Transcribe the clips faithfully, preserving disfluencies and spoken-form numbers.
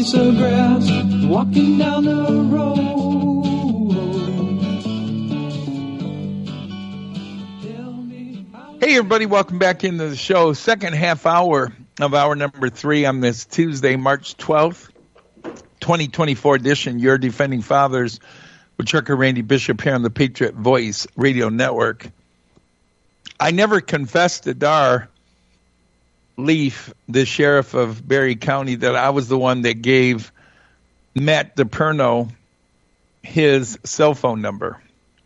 piece of grass, walking down the road. Hey, everybody, welcome back into the show. Second half hour of hour number three on this Tuesday, March twelfth, twenty twenty-four edition. Your Defending Fathers with Trucker Randy Bishop here on the Patriot Voice Radio Network. I never confessed to Dar Leaf, the sheriff of Berry County, that I was the one that gave Matt DePerno his cell phone number.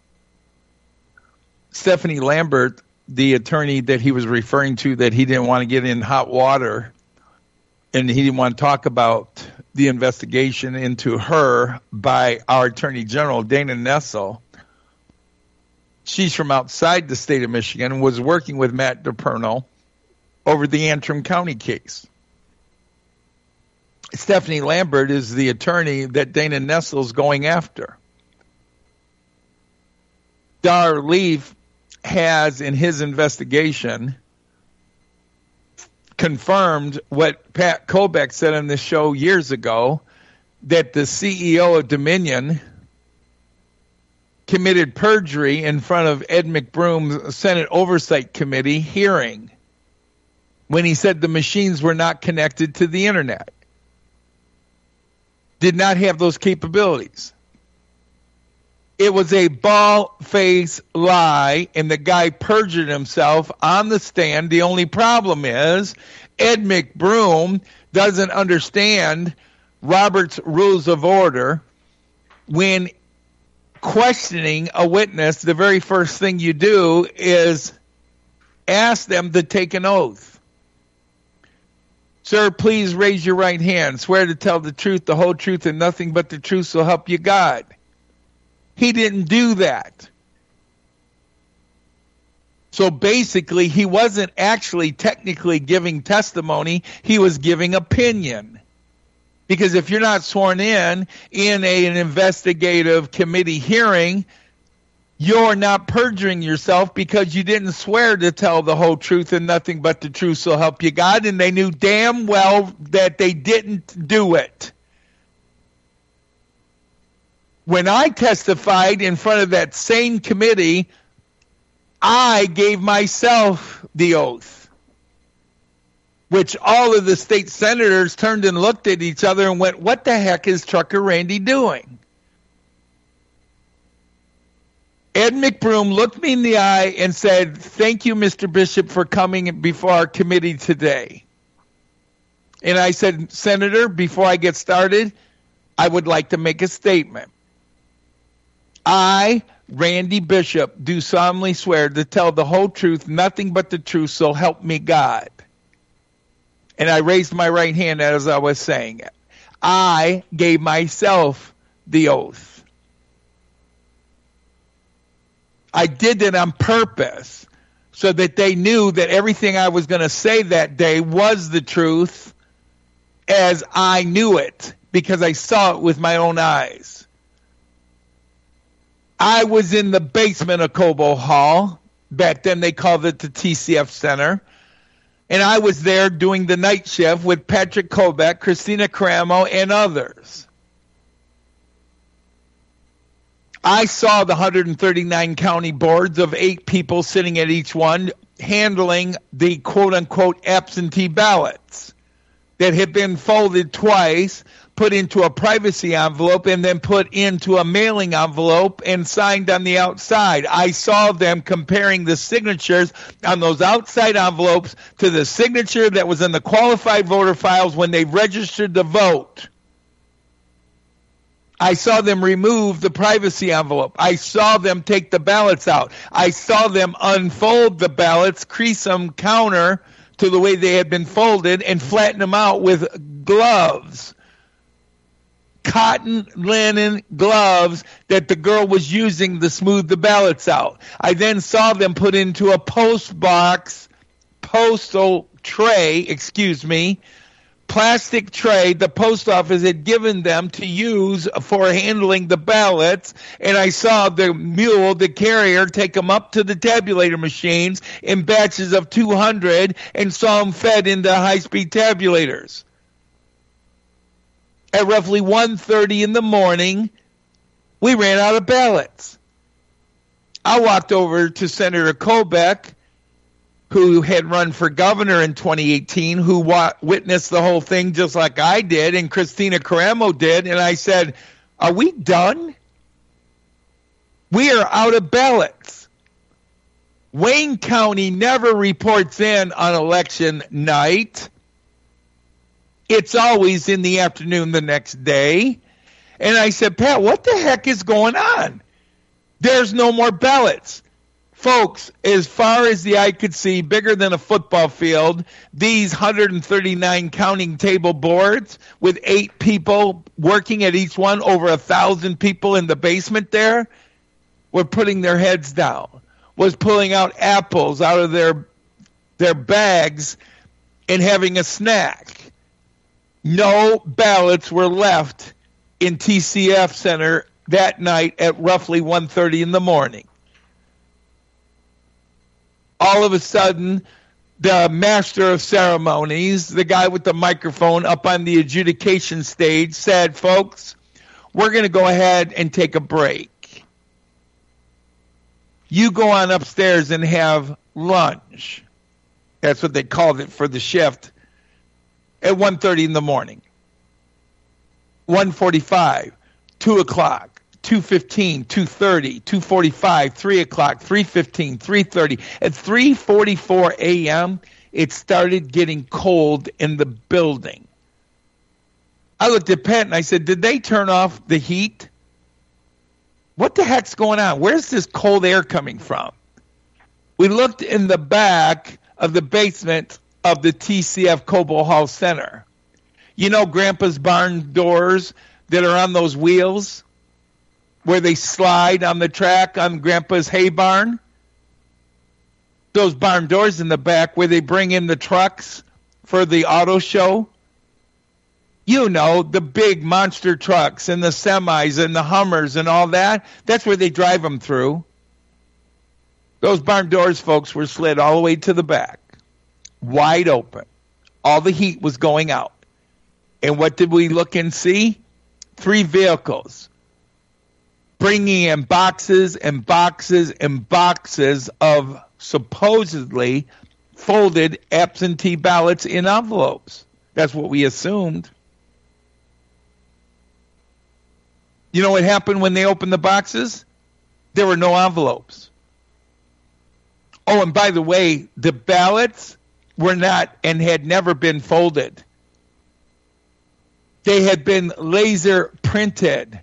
Stephanie Lambert, the attorney that he was referring to, that he didn't want to get in hot water and he didn't want to talk about the investigation into her by our Attorney General, Dana Nessel. She's from outside the state of Michigan and was working with Matt DePerno over the Antrim County case. Stephanie Lambert is the attorney that Dana Nessel's going after. Dar Leaf has, in his investigation, confirmed what Pat Kobeck said on this show years ago, that the C E O of Dominion committed perjury in front of Ed McBroom's Senate Oversight Committee hearing when he said the machines were not connected to the internet, did not have those capabilities. It was a bald-faced lie, and the guy perjured himself on the stand. The only problem is Ed McBroom doesn't understand Robert's Rules of Order. When questioning a witness, the very first thing you do is ask them to take an oath. Sir, please raise your right hand. Swear to tell the truth, the whole truth, and nothing but the truth, so help you God. He didn't do that. So basically, he wasn't actually technically giving testimony. He was giving opinion. Because if you're not sworn in in a, an investigative committee hearing, you're not perjuring yourself because you didn't swear to tell the whole truth and nothing but the truth, so help you God. And they knew damn well that they didn't do it. When I testified in front of that same committee, I gave myself the oath, which all of the state senators turned and looked at each other and went, what the heck is Trucker Randy doing? Ed McBroom looked me in the eye and said, thank you, Mister Bishop, for coming before our committee today. And I said, Senator, before I get started, I would like to make a statement. I, Randy Bishop, do solemnly swear to tell the whole truth, nothing but the truth, so help me God. And I raised my right hand as I was saying it. I gave myself the oath. I did it on purpose so that they knew that everything I was going to say that day was the truth as I knew it, because I saw it with my own eyes. I was in the basement of Cobo Hall. Back then they called it the T C F Center. And I was there doing the night shift with Patrick Kobeck, Christina Caramo, and others. I saw the one hundred thirty-nine county boards of eight people sitting at each one handling the quote-unquote absentee ballots that had been folded twice, put into a privacy envelope, and then put into a mailing envelope and signed on the outside. I saw them comparing the signatures on those outside envelopes to the signature that was in the qualified voter files when they registered to vote. I saw them remove the privacy envelope. I saw them take the ballots out. I saw them unfold the ballots, crease them counter to the way they had been folded, and flatten them out with gloves. Cotton linen gloves that the girl was using to smooth the ballots out. I then saw them put into a post box, postal tray, excuse me, plastic tray the post office had given them to use for handling the ballots, and I saw the mule, the carrier, take them up to the tabulator machines in batches of two hundred and saw them fed into high-speed tabulators. at roughly one thirty in the morning, we ran out of ballots. I walked over to Senator Kobach, who had run for governor in twenty eighteen, who wa- witnessed the whole thing just like I did, and Christina Caramo did, and I said, are we done? We are out of ballots. Wayne County never reports in on election night. It's always in the afternoon the next day. And I said, Pat, what the heck is going on? There's no more ballots. Folks, as far as the eye could see, bigger than a football field, these one hundred thirty-nine counting table boards with eight people working at each one, over a thousand people in the basement there, were putting their heads down, was pulling out apples out of their their bags and having a snack. No ballots were left in T C F Center that night at roughly one thirty in the morning. All of a sudden, the master of ceremonies, the guy with the microphone up on the adjudication stage, said, folks, we're going to go ahead and take a break. You go on upstairs and have lunch. That's what they called it for the shift at one thirty in the morning. one forty-five, two o'clock. two fifteen, two thirty, two forty-five, three o'clock, three fifteen, three thirty. At three forty-four a.m., it started getting cold in the building. I looked at Pat and I said, did they turn off the heat? What the heck's going on? Where's this cold air coming from? We looked in the back of the basement of the T C F Cobo Hall Center. You know Grandpa's barn doors that are on those wheels where they slide on the track on Grandpa's hay barn? Those barn doors in the back where they bring in the trucks for the auto show? You know, the big monster trucks and the semis and the Hummers and all that. That's where they drive them through. Those barn doors, folks, were slid all the way to the back, wide open. All the heat was going out. And what did we look and see? Three vehicles bringing in boxes and boxes and boxes of supposedly folded absentee ballots in envelopes. That's what we assumed. You know what happened when they opened the boxes? There were no envelopes. Oh, and by the way, the ballots were not and had never been folded. They had been laser printed.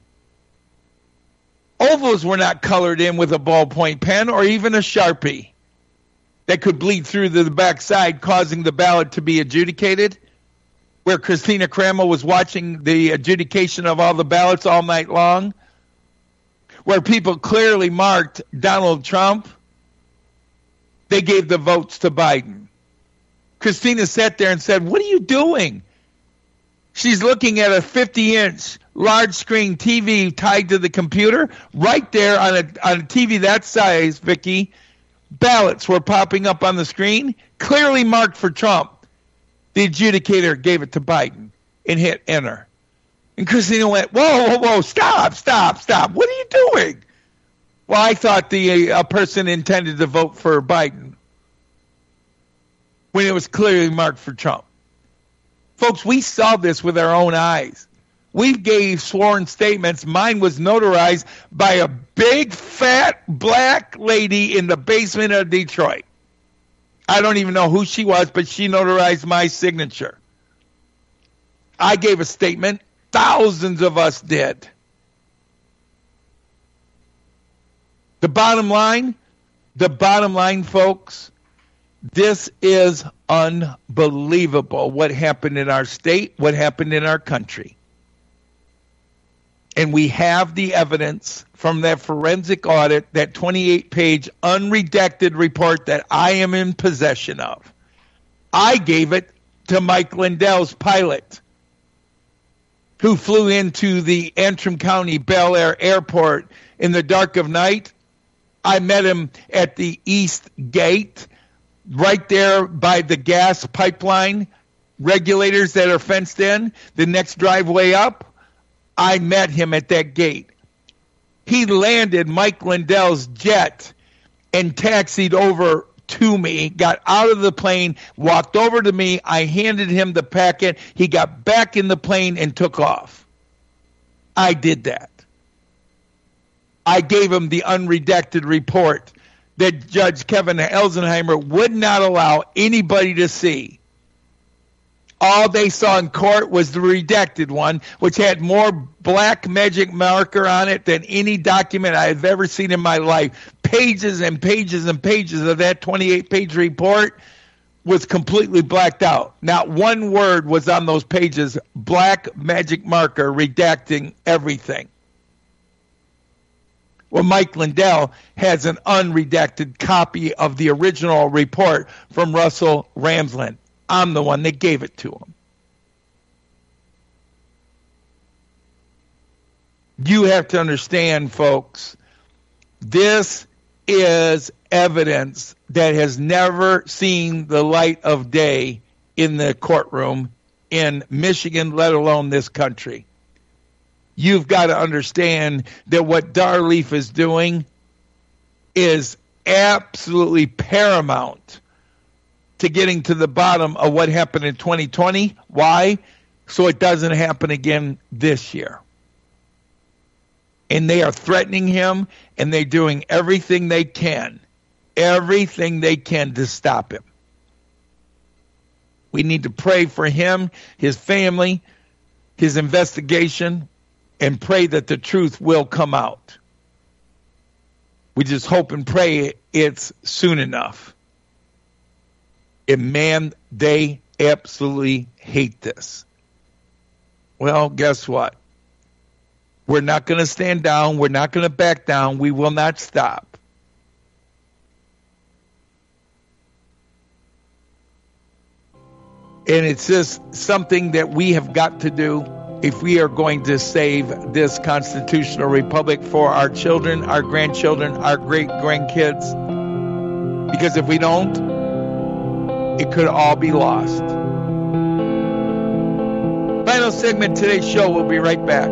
Ovals were not colored in with a ballpoint pen or even a Sharpie that could bleed through to the backside, causing the ballot to be adjudicated, where Christina Caramo was watching the adjudication of all the ballots all night long, where people clearly marked Donald Trump. They gave the votes to Biden. Christina sat there and said, what are you doing? She's looking at a fifty-inch large screen T V tied to the computer. Right there on a, on a T V that size, Vicky, ballots were popping up on the screen, clearly marked for Trump. The adjudicator gave it to Biden and hit enter. And Christina went, whoa, whoa, whoa, stop, stop, stop. What are you doing? Well, I thought the uh, person intended to vote for Biden when it was clearly marked for Trump. Folks, we saw this with our own eyes. We gave sworn statements. Mine was notarized by a big, fat, black lady in the basement of Detroit. I don't even know who she was, but she notarized my signature. I gave a statement. Thousands of us did. The bottom line, the bottom line, folks, this is unbelievable what happened in our state, what happened in our country. And we have the evidence from that forensic audit, that twenty-eight page unredacted report that I am in possession of. I gave it to Mike Lindell's pilot, who flew into the Antrim County Bel Air Airport in the dark of night. I met him at the East Gate, right there by the gas pipeline regulators that are fenced in, the next driveway up, I met him at that gate. He landed Mike Lindell's jet and taxied over to me, got out of the plane, walked over to me. I handed him the packet. He got back in the plane and took off. I did that. I gave him the unredacted report that Judge Kevin Elsenheimer would not allow anybody to see. All they saw in court was the redacted one, which had more black magic marker on it than any document I have ever seen in my life. Pages and pages and pages of that twenty-eight page report was completely blacked out. Not one word was on those pages, black magic marker redacting everything. Well, Mike Lindell has an unredacted copy of the original report from Russell Ramsland. I'm the one that gave it to him. You have to understand, folks, this is evidence that has never seen the light of day in the courtroom in Michigan, let alone this country. You've got to understand that what Darleaf is doing is absolutely paramount to getting to the bottom of what happened in twenty twenty. Why? So it doesn't happen again this year. And they are threatening him, and they're doing everything they can, everything they can to stop him. We need to pray for him, his family, his investigation, and pray that the truth will come out. We just hope and pray it's soon enough. And man, they absolutely hate this. Well, guess what? We're not going to stand down. We're not going to back down. We will not stop. And it's just something that we have got to do if we are going to save this constitutional republic for our children, our grandchildren, our great-grandkids. Because if we don't, it could all be lost. Final segment of today's show. We'll be right back.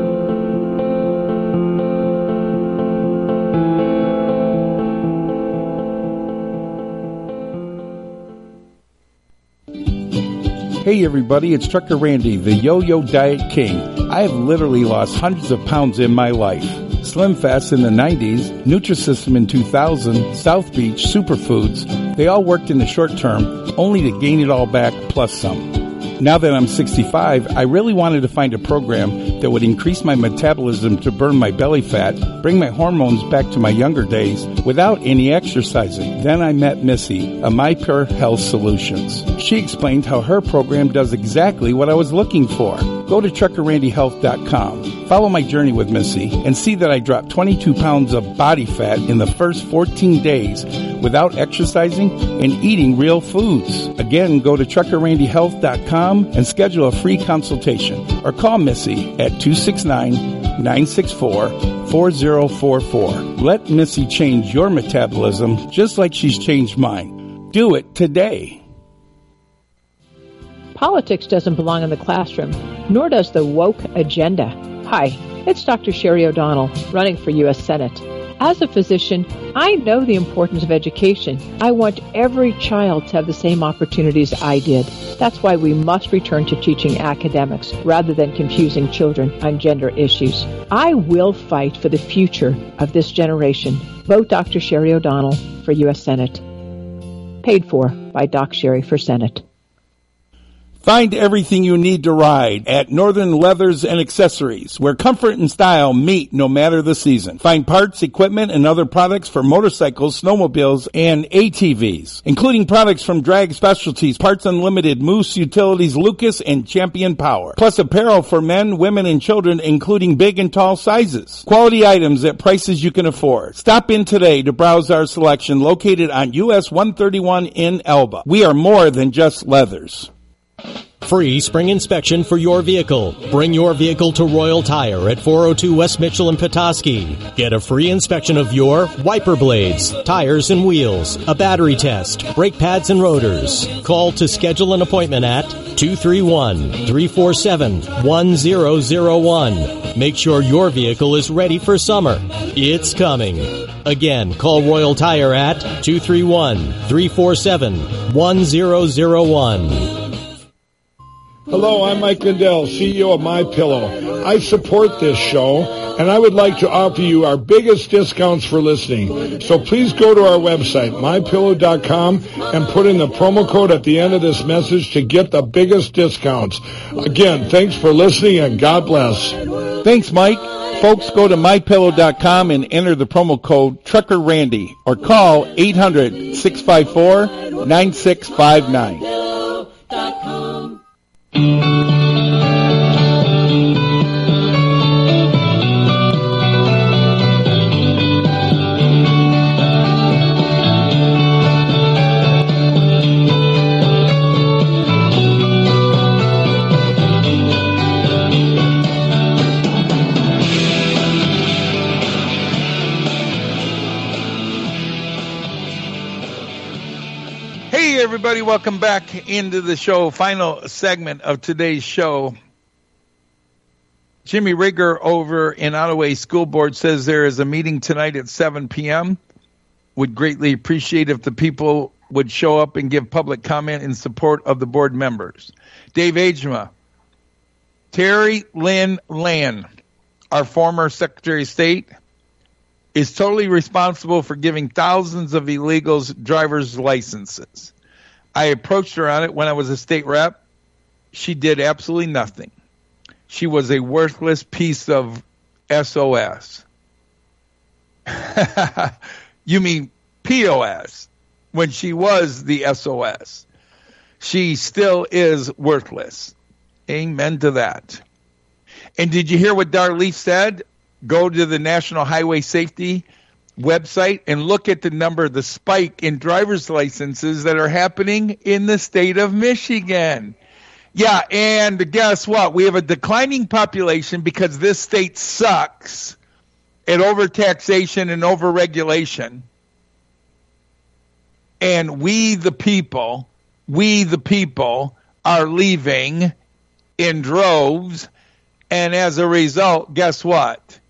Hey everybody, it's Trucker Randy, the Yo-Yo Diet King. I have literally lost hundreds of pounds in my life. Slim Fast in the nineties, Nutrisystem in two thousand, South Beach, Superfoods, they all worked in the short term, only to gain it all back plus some. Now that I'm sixty-five, I really wanted to find a program that would increase my metabolism to burn my belly fat, bring my hormones back to my younger days without any exercising. Then I met Missy, a MyPure Health Solutions. She explained how her program does exactly what I was looking for. Go to trucker randy health dot com. Follow my journey with Missy and see that I dropped twenty-two pounds of body fat in the first fourteen days without exercising and eating real foods. Again, go to trucker randy health dot com and schedule a free consultation or call Missy at two six nine, nine six four, four zero four four. Let Missy change your metabolism just like she's changed mine. Do it today. Politics doesn't belong in the classroom, nor does the woke agenda. Hi, it's Doctor Sherry O'Donnell, running for U S Senate. As a physician, I know the importance of education. I want every child to have the same opportunities I did. That's why we must return to teaching academics rather than confusing children on gender issues. I will fight for the future of this generation. Vote Doctor Sherry O'Donnell for U S Senate. Paid for by Doc Sherry for Senate. Find everything you need to ride at Northern Leathers and Accessories, where comfort and style meet no matter the season. Find parts, equipment, and other products for motorcycles, snowmobiles, and A T Vs, including products from Drag Specialties, Parts Unlimited, Moose Utilities, Lucas, and Champion Power. Plus apparel for men, women, and children, including big and tall sizes. Quality items at prices you can afford. Stop in today to browse our selection located on U S one thirty-one in Elba. We are more than just leathers. Free spring inspection for your vehicle. Bring your vehicle to Royal Tire at four oh two West Mitchell in Petoskey. Get a free inspection of your wiper blades, tires and wheels, a battery test, brake pads and rotors. Call to schedule an appointment at two three one, three four seven, one zero zero one. Make sure your vehicle is ready for summer. It's coming. Again, call Royal Tire at two three one, three four seven, one zero zero one. Hello, I'm Mike Lindell, C E O of MyPillow. I support this show, and I would like to offer you our biggest discounts for listening. So please go to our website, my pillow dot com, and put in the promo code at the end of this message to get the biggest discounts. Again, thanks for listening, and God bless. Thanks, Mike. Folks, go to my pillow dot com and enter the promo code Trucker Randy or call eight hundred, six five four, nine six five nine. Hey, everybody, welcome back into the show. Final segment of today's show. Jimmy Rigger over in Ottaway School Board says there is a meeting tonight at seven p.m. Would greatly appreciate if the people would show up and give public comment in support of the board members. Dave Agema, Terry Lynn Land, our former Secretary of State, is totally responsible for giving thousands of illegals driver's licenses. I approached her on it when I was a state rep. She did absolutely nothing. She was a worthless piece of S O S. You mean P O S, when she was the S O S. She still is worthless. Amen to that. And did you hear what Darleaf said? Go to the National Highway Safety website and look at the number, the spike in driver's licenses that are happening in the state of Michigan. Yeah, and guess what? We have a declining population because this state sucks at overtaxation and overregulation. And we, the people, we, the people, are leaving in droves. And as a result, guess what?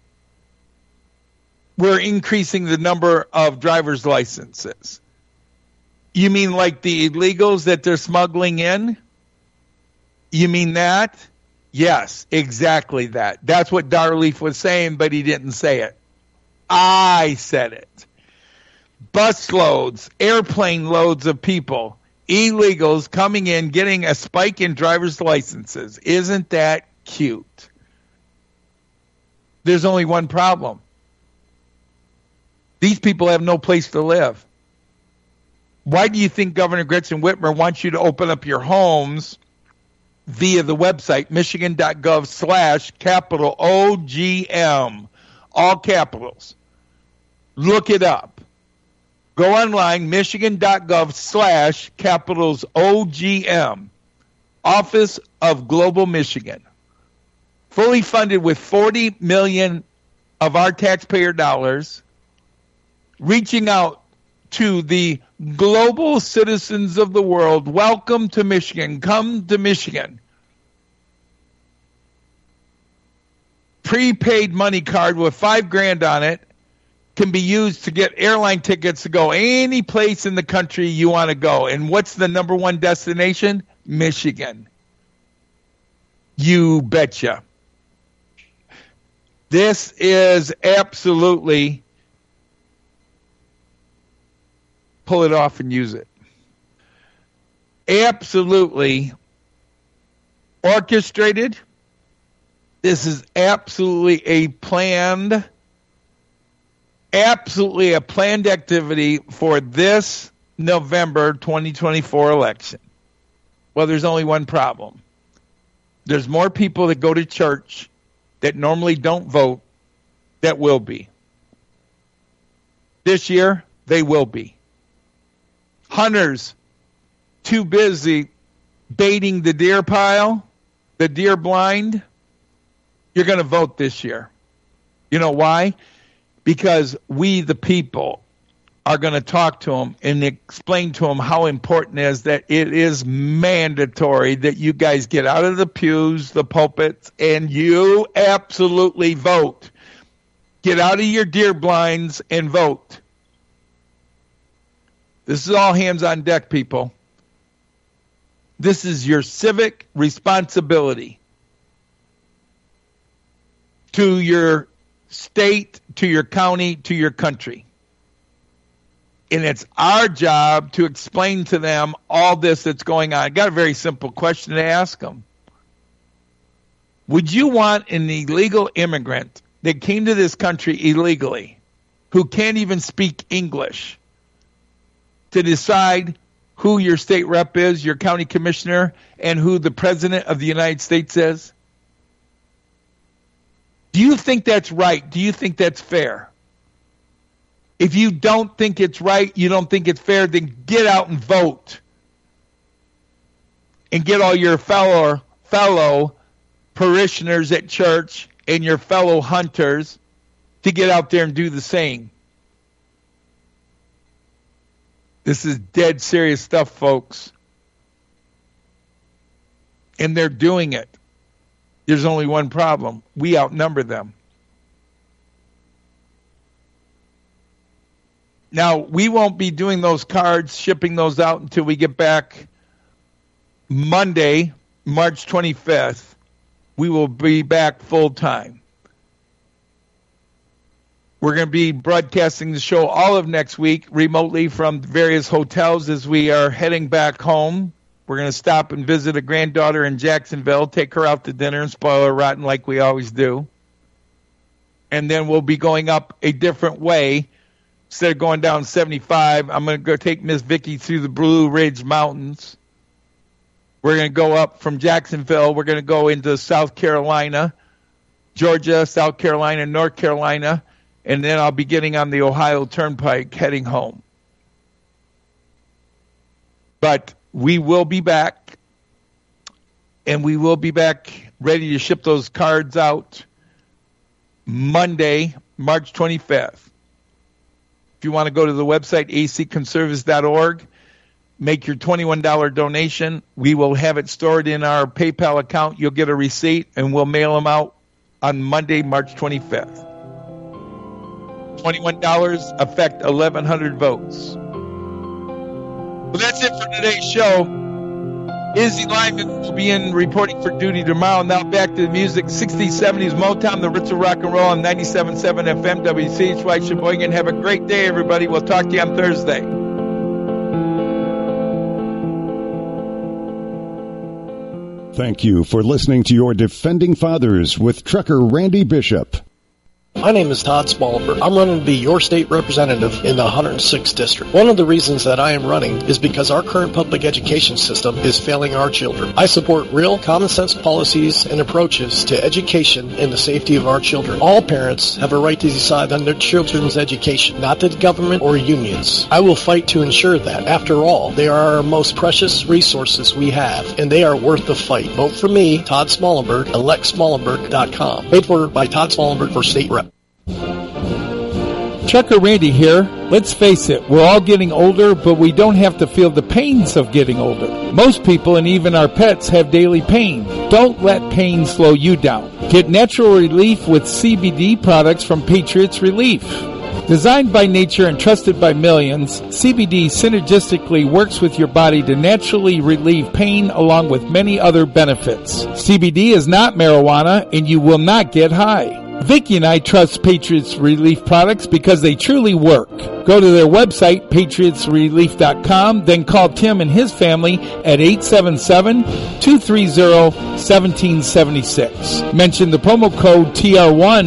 We're increasing the number of driver's licenses. You mean like the illegals that they're smuggling in? You mean that? Yes, exactly that. That's what Darleaf was saying, but he didn't say it. I said it. Busloads, airplane loads of people, illegals coming in, getting a spike in driver's licenses. Isn't that cute? There's only one problem. These people have no place to live. Why do you think Governor Gretchen Whitmer wants you to open up your homes via the website, michigan.gov slash capital O G M, all capitals? Look it up. Go online, michigan.gov slash capitals O G M, Office of Global Michigan. Fully funded with forty million dollars of our taxpayer dollars, reaching out to the global citizens of the world. Welcome to Michigan. Come to Michigan. Prepaid money card with five grand on it can be used to get airline tickets to go any place in the country you want to go. And what's the number one destination? Michigan. You betcha. This is absolutely, pull it off and use it. Absolutely orchestrated. This is absolutely a planned, absolutely a planned activity for this November twenty twenty-four election. Well, there's only one problem. There's more people that go to church that normally don't vote that will be. This year, they will be. Hunters too busy baiting the deer pile, the deer blind, you're going to vote this year. You know why? Because we, the people, are going to talk to them and explain to them how important it is that it is mandatory that you guys get out of the pews, the pulpits, and you absolutely vote. Get out of your deer blinds and vote. This is all hands on deck, people. This is your civic responsibility to your state, to your county, to your country. And it's our job to explain to them all this that's going on. I got a very simple question to ask them. Would you want an illegal immigrant that came to this country illegally, who can't even speak English, to decide who your state rep is, your county commissioner, and who the president of the United States is? Do you think that's right? Do you think that's fair? If you don't think it's right, you don't think it's fair, then get out and vote. And get all your fellow fellow parishioners at church and your fellow hunters to get out there and do the same. This is dead serious stuff, folks. And they're doing it. There's only one problem. We outnumber them. Now, we won't be doing those cards, shipping those out until we get back Monday, March twenty-fifth. We will be back full time. We're going to be broadcasting the show all of next week remotely from various hotels as we are heading back home. We're going to stop and visit a granddaughter in Jacksonville, take her out to dinner and spoil her rotten like we always do. And then we'll be going up a different way. Instead of going down seventy-five, I'm going to go take Miss Vicky through the Blue Ridge Mountains. We're going to go up from Jacksonville. We're going to go into South Carolina, Georgia, South Carolina, North Carolina, and then I'll be getting on the Ohio Turnpike heading home. But we will be back, and we will be back ready to ship those cards out Monday, March twenty-fifth. If you want to go to the website, a c conservatives dot org, make your twenty-one dollars donation. We will have it stored in our PayPal account. You'll get a receipt, and we'll mail them out on Monday, March twenty-fifth. twenty-one dollars affect eleven hundred votes. Well, that's it for today's show. Izzy Lyman will be in reporting for duty tomorrow. Now back to the music. sixties, seventies, Motown, the roots of rock and roll on ninety-seven point seven F M W C H Y Sheboygan. Have a great day, everybody. We'll talk to you on Thursday. Thank you for listening to your Defending Fathers with Trucker Randy Bishop. My name is Todd Smallberg. I'm running to be your state representative in the one hundred sixth District. One of the reasons that I am running is because our current public education system is failing our children. I support real common sense policies and approaches to education and the safety of our children. All parents have a right to decide on their children's education, not the government or unions. I will fight to ensure that. After all, they are our most precious resources we have, and they are worth the fight. Vote for me, Todd Smallberg, elect smallenberg dot com. Paid for by Todd Smallberg for state rep. Trucker Randy here. Let's face it, we're all getting older, but we don't have to feel the pains of getting older. Most people and even our pets have daily pain. Don't let pain slow you down. Get natural relief with C B D products from Patriots Relief. Designed by nature and trusted by millions, C B D synergistically works with your body to naturally relieve pain along with many other benefits. C B D is not marijuana and you will not get high. Vicky and I trust Patriots Relief products because they truly work. Go to their website, patriots relief dot com, then call Tim and his family at eight seven seven, two three zero, one seven seven six. Mention the promo code T R one